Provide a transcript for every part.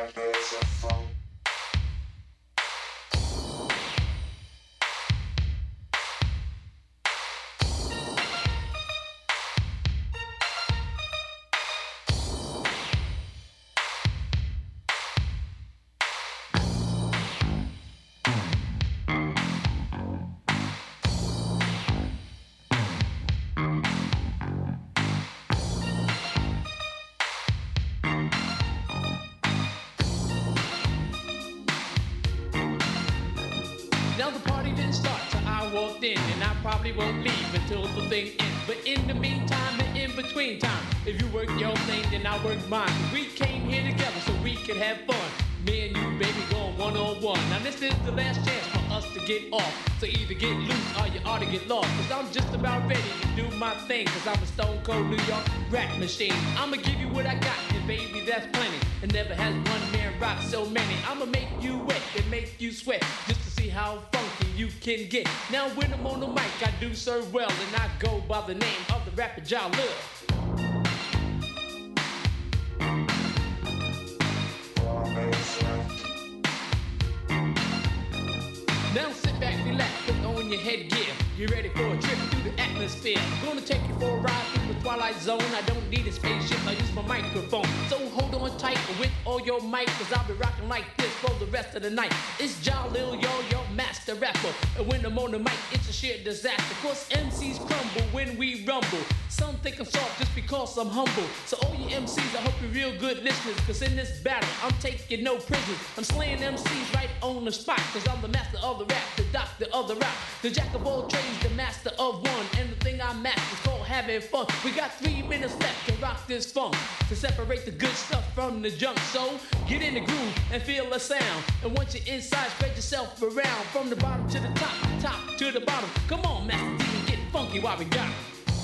Now the party didn't start till I walked in, and I probably won't leave until the thing ends. But in the meantime and in between time, if you work your thing, then I work mine. We came here together so we could have fun. Me and you, baby, going one-on-one. Now this is the last chance for us to get off. So either get loose or you ought to get lost. Cause I'm just about ready to do my thing. Cause I'm a stone cold New York rap machine. I'ma give you what I got, and baby, that's plenty. And never has one man rock so many. I'ma make you wet and make you sweat, just to see how funky you can get. Now when I'm on the mic, I do serve well, and I go by the name of the rapper Ja Love. Now sit back, relax, put on your headgear. You ready for a trip through the atmosphere? I'm gonna take you for a ride through the twilight zone. I don't need a spaceship, I use my microphone. So hold on tight with all your might, cause I'll be rocking like this for the rest of the night. It's Ja Lil, your master rapper. And when I'm on the mic, it's a sheer disaster. Cause MCs crumble when we rumble. Some think I'm soft just because I'm humble. So all you MCs, I hope you're real good listeners. Cause in this battle, I'm taking no prisoners. I'm slaying MCs right on the spot. Cause I'm the master of the rap, the doctor of the rap, the jack of all trades, the master of one. And the thing I master is called having fun. We got 3 minutes left to rock this funk, to separate the good stuff from the junk. So get in the groove and feel the sound. And once you're inside, spread yourself around, from the bottom to the top, top to the bottom. Come on, Master D, and get funky while we got it.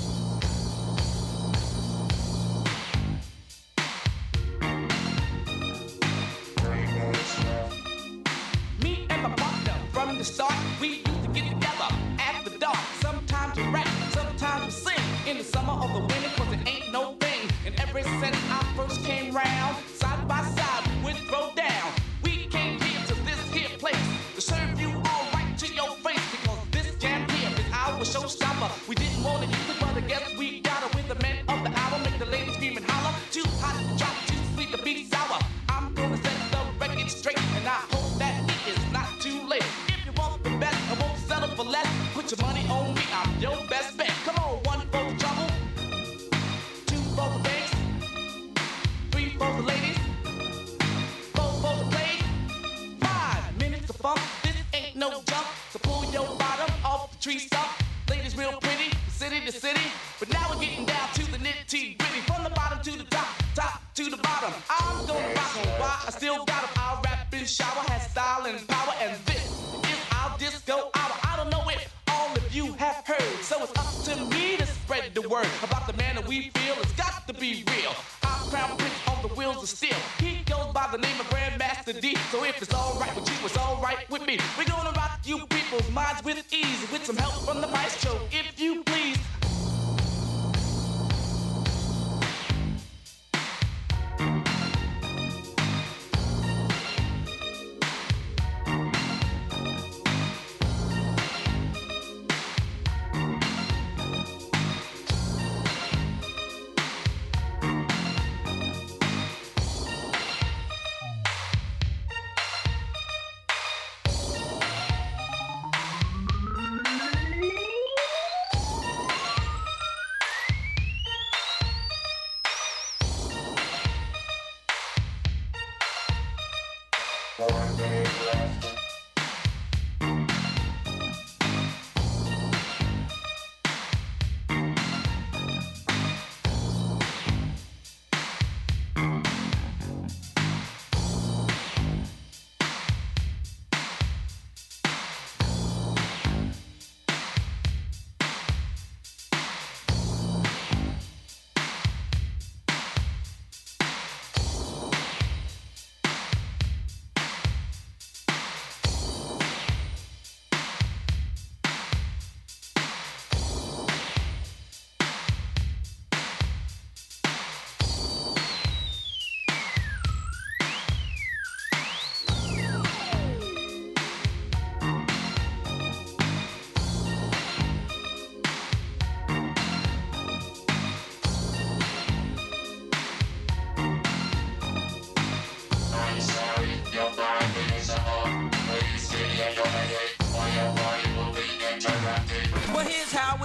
Me and my partner from the start, we used to get together after dark. Sometimes we rap, sometimes we sing. In the summer or the winter, cause it ain't no thing. And ever since I first came round, side by side we would throw down. We came here to this here place to serve you all right to your face. Because this jam here is our showstopper. We didn't want to use it, but I guess we got it. With the man of the hour, make the ladies scream and holler. Too hot to drop, too sweet to be sour. I'm gonna set the record straight, and I hope that it is not too late. If you want the best, I won't settle for less. Put your money on me, I'm your best bet. Come on, 1 for the trouble, 2 for the bass, 3 for the ladies, 4 for the play. 5 minutes of funk, this ain't no jump. So pull your bottom off the tree stump. Ladies real pretty, city to city. But now we're getting down to the nitty gritty. From the bottom to the top, top to the bottom. I'm gonna rock 'em, why I still got 'em. I'll rap and shower, has style and power. And this is our disco hour. I don't know if all of you have heard, so it's up to me to spread the word about the man that we feel. It's got to be real. Our crown prince on the wheels of steel. He goes by the name of Grandmaster D. So if it's alright with you, it's alright with me. We're gonna rock you people's minds with ease, with some help from the maestro, if you please.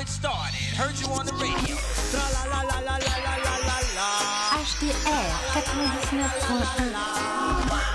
it started. Heard you on the radio. Tra la la la la la la la la la. HDR 99.1.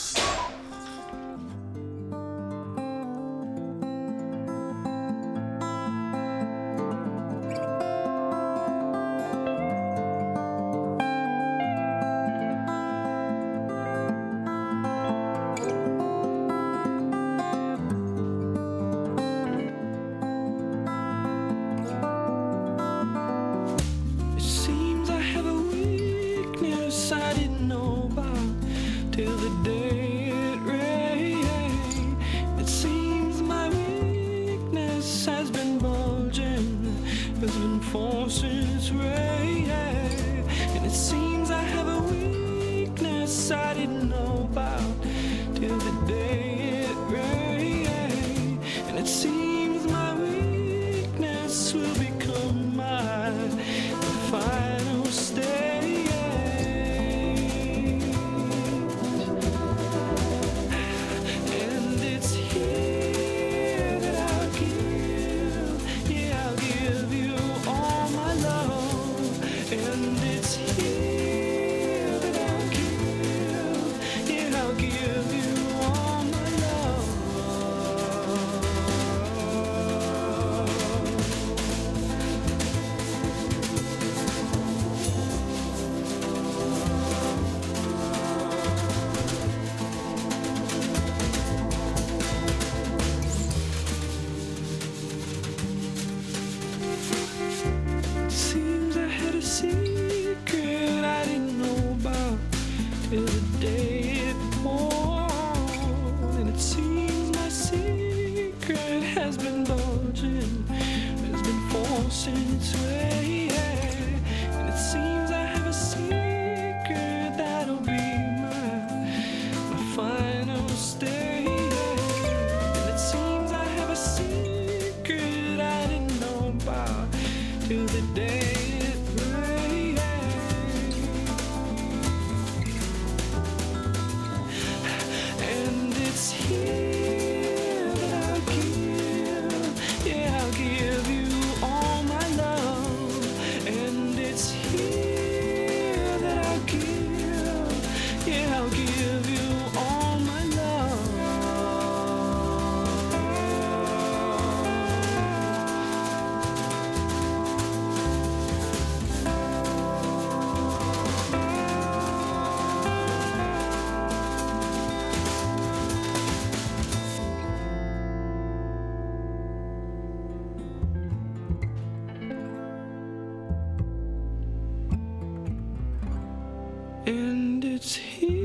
And it's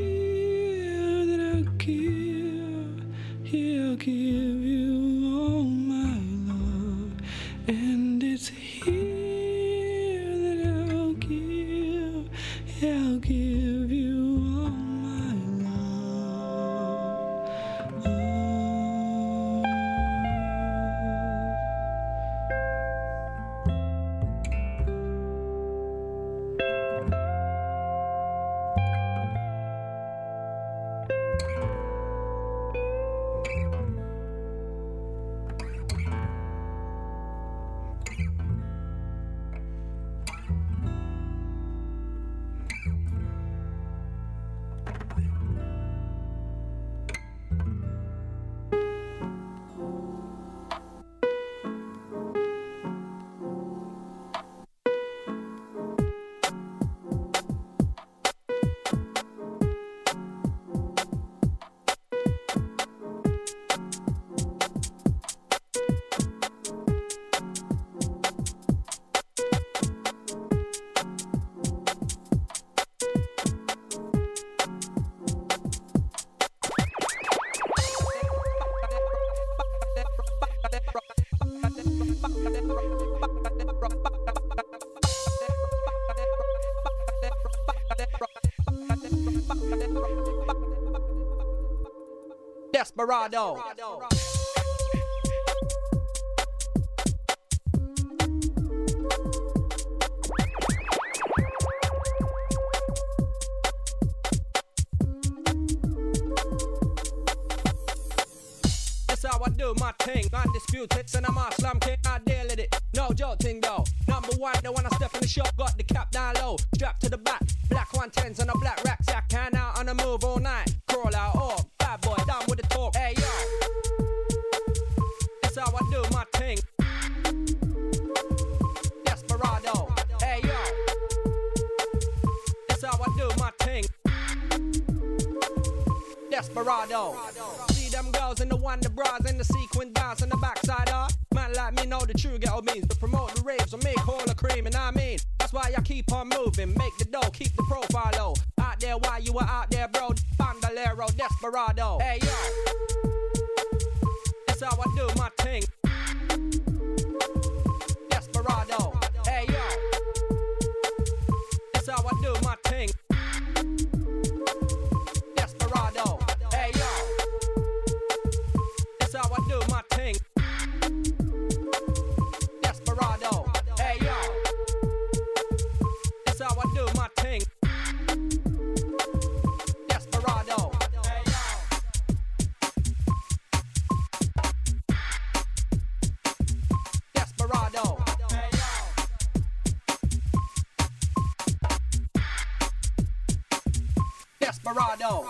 here that I'll give you all my love. And it's here that I'll give you all my love. Desperado. That's how I do. do my thing. Undisputed, and I'm a slam king, I deal with it. No joking though. Number one, the one I step in the shop, got the cap down low. Strapped to the back, black 110s and a black rack sack. Can out on the move all night. Crawl out, oh, bad boy, down with the talk. Hey yo, that's how I do my thing. Desperado. Hey yo, that's how I do my thing. Desperado. See them girls in the wonder bras and the sequin dance on the backside, man like me know the true ghetto means to promote the raves or make all the cream, and I mean that's why I keep on moving, make the dough, keep the profile low. Out there while you were out there, bro, bandolero, desperado. Hey yo, that's how I do my thing. Desperado. Hey yo, that's how I do my thing. Desperado. Hey yo, that's how I do my thing. Desperado. Hey yo, that's how I do my thing. Desperado. Hey yo. Desperado. Hey yo. Desperado.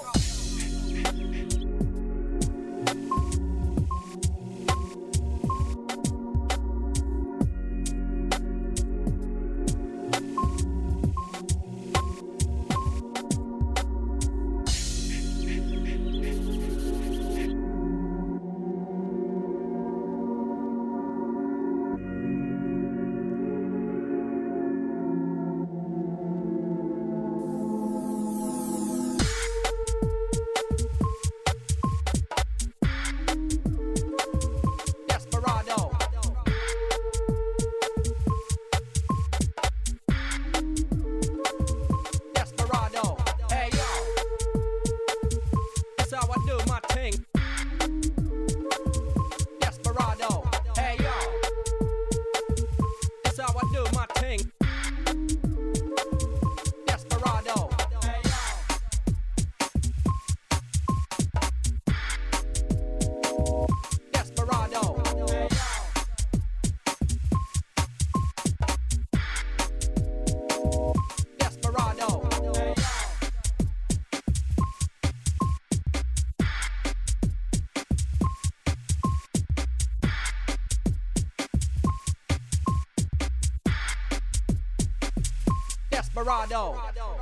Desperado.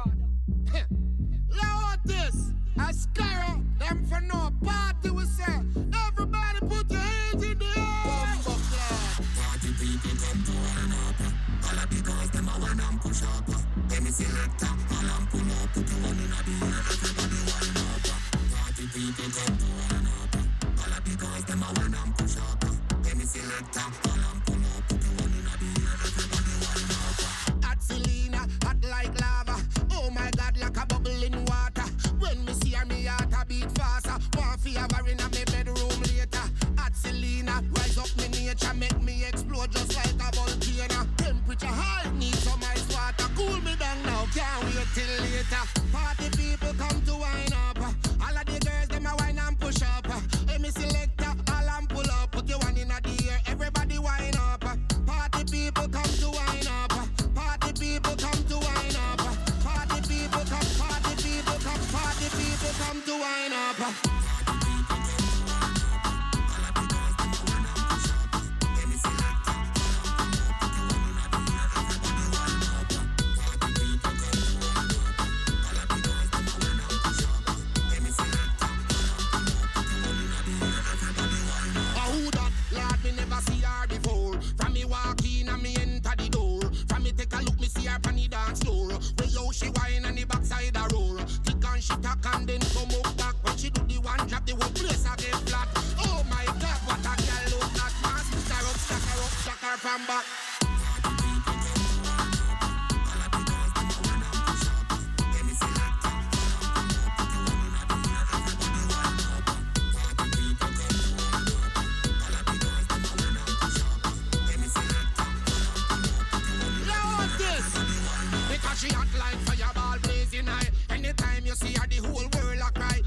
Lord, this a Scarrow, them for no party we say. Everybody put your hands in the air. Party people come to wine up. All of the girls them a wine and push up. Any selector, all and pull up. Put your one in the air, everybody wine up. Party people come to wine up. All of the girls them a wine and push up. Any selector, all and pull up. Put your one in the air, everybody wine up. At Selena, hot like lava. Oh my God, like a bubble in water. When me see her, me heart a beat faster. Want fi have her in a me bedroom later. At Selena, rise up me nature, make me explode just like a volcano. Temperature high, need some ice water. Cool me down now, can't wait till later. Party people come to wine up. All of the girls them a wine and push up. Hey, me selector, all and pull up. Put your one in the air, everybody wine up. Party people come to wine up. Party people come to wine up. Party people come, party people come, party people come to wine up. She whine on the backside a roar. Kick and she tack and then come up back. When she do the one drop, the whole place a get flat. Oh my God, what a girl look like. Man, stack her from back. She hot like fireball blazing high. Anytime you see her, the whole world a cry.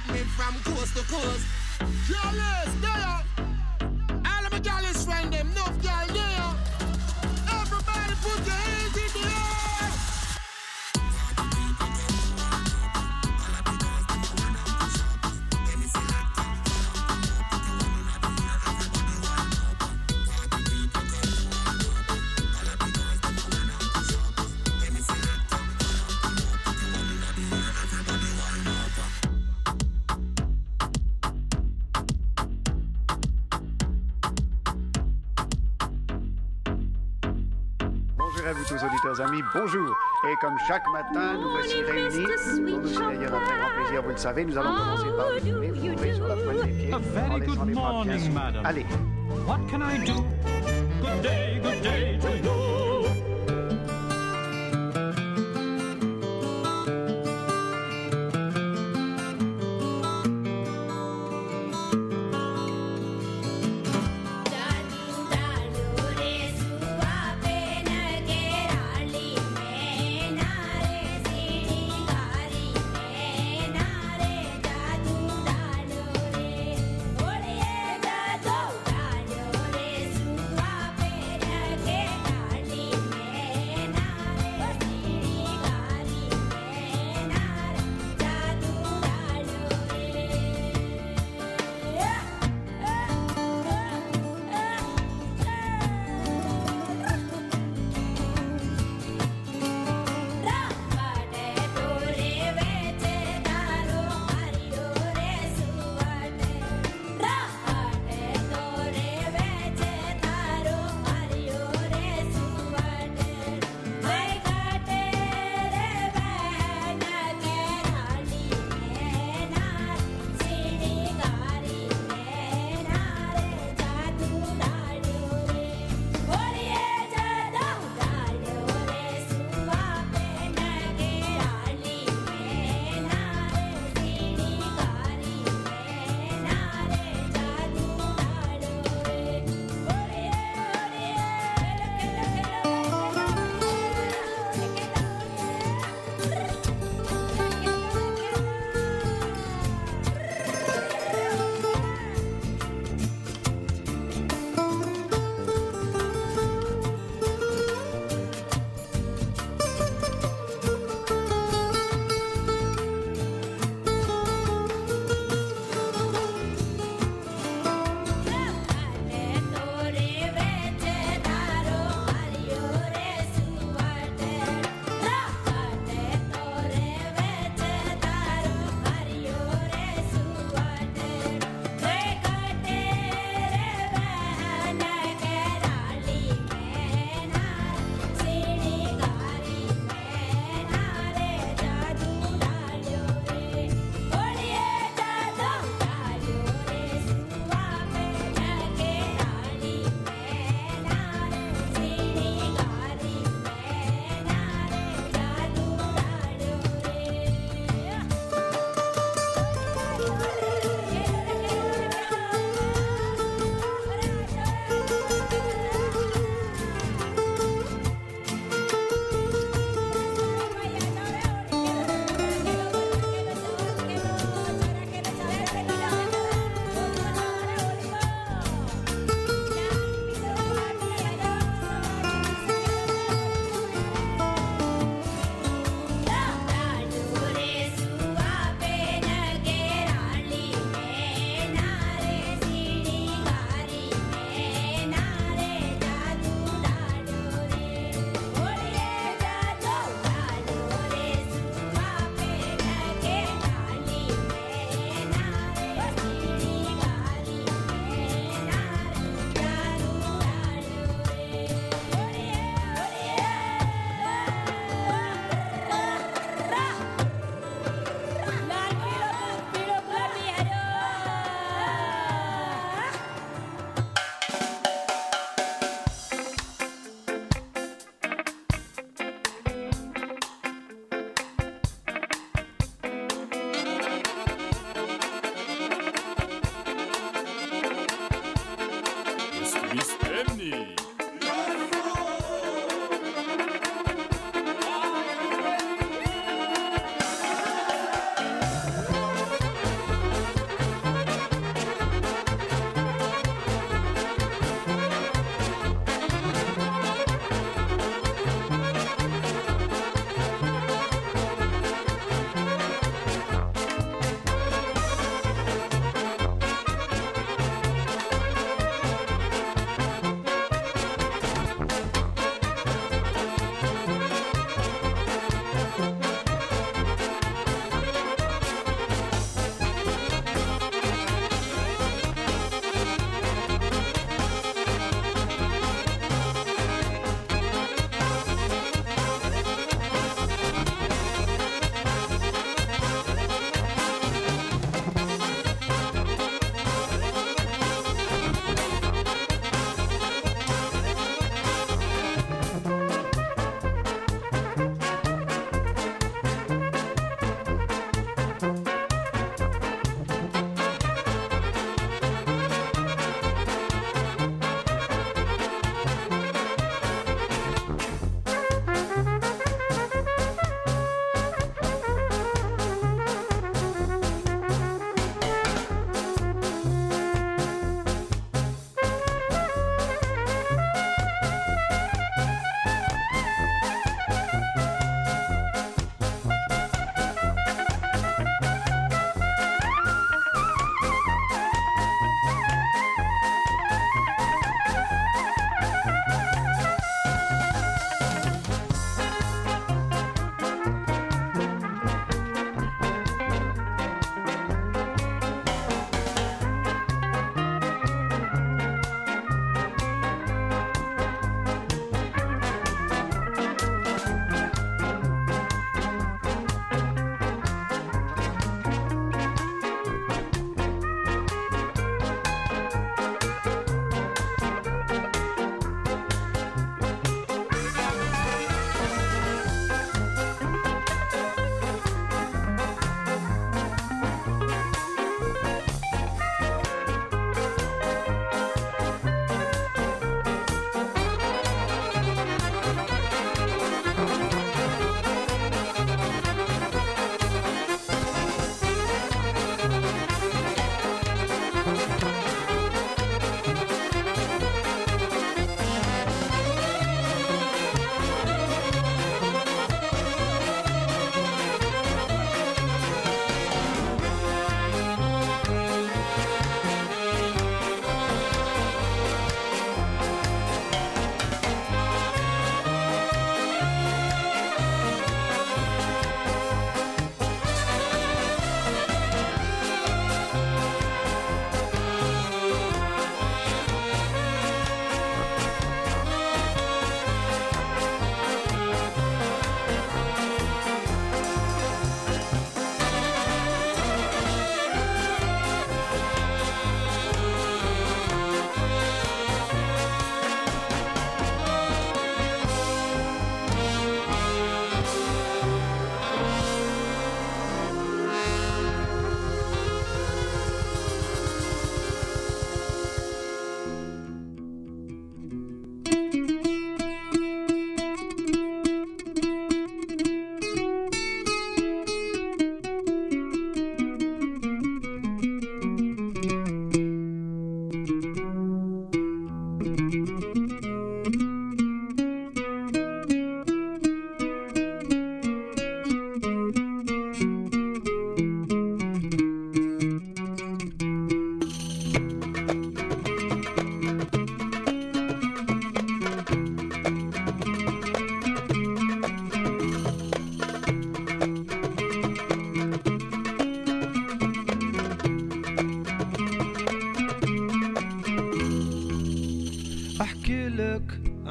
me from coast to coast. Jealous, there. All of my jealous friend them, enough girl there. Everybody put your hands in the air. À vous tous, auditeurs amis, bonjour. Et comme chaque matin, nous voici réunis. Pour nous, c'est d'ailleurs un très grand plaisir, vous le savez. Nous allons commencer par vous fourrer sur la pointe des pieds. A very good morning, madam. Allez. What can I do? Good day to you.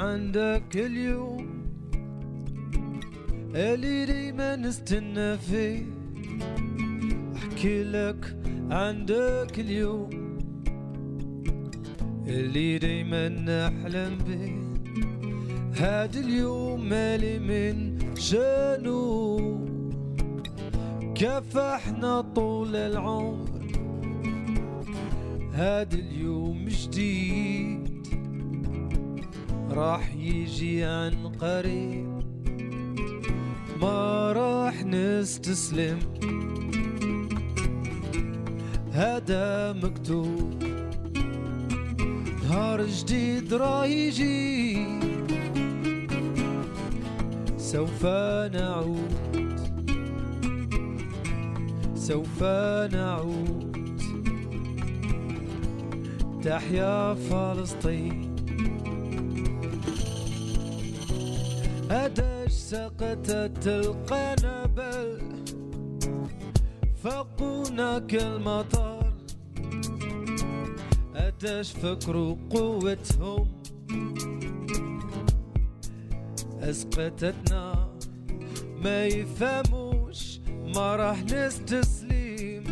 عندك اليوم اللي دايما نستنى فيه. احكي لك عندك اليوم اللي دايما نحلم به. هاد اليوم مالي من شانو كافحنا طول العمر. هاد اليوم جديد راح يجي عن قريب، ما راح نستسلم. هذا مكتوب نهار جديد راح يجي، سوف نعود سوف نعود. تحيا فلسطين. أداش سقطت القنابل فوقنا كالمطر. أداش فكروا قوتهم أسقطتنا. ما يفهموش ما راح نستسلم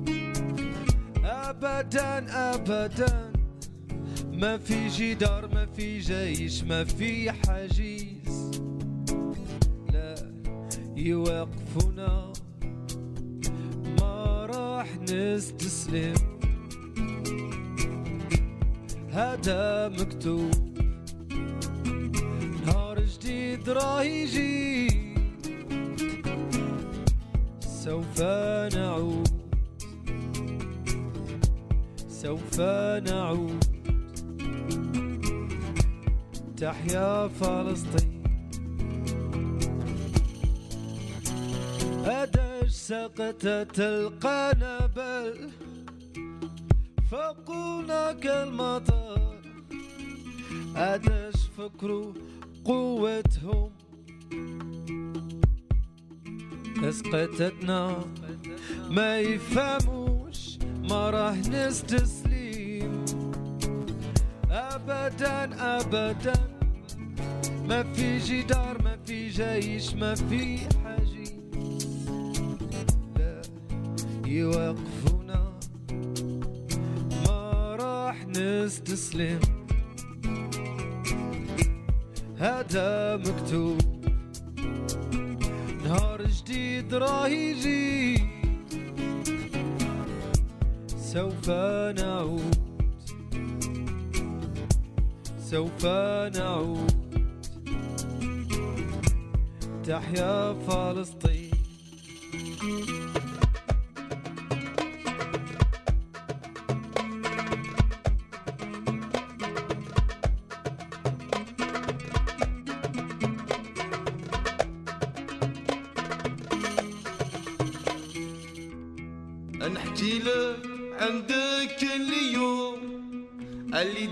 أبدا أبدا. ما في جدار ما في جيش ما في حاجز لا يوقفنا. ما راح نستسلم. هذا مكتوب نهار جديد راح يجي، سوف نعود سوف نعود. تحيا فلسطين. أداش سقطت القنابل فوقنا كالمطر. أداش فكروا قوتهم اسقطتنا. ما يفهموش ما راح نستسلم أبدا أبدا. ما في جدار ما في جيش ما في حاجز لا يوقفونا. ما راح نستسلم. هذا مكتوب نهار جديد راح يجي، سوف نعود سوف نعود. تحيا فلسطين. نحكي له عندك اليوم اللي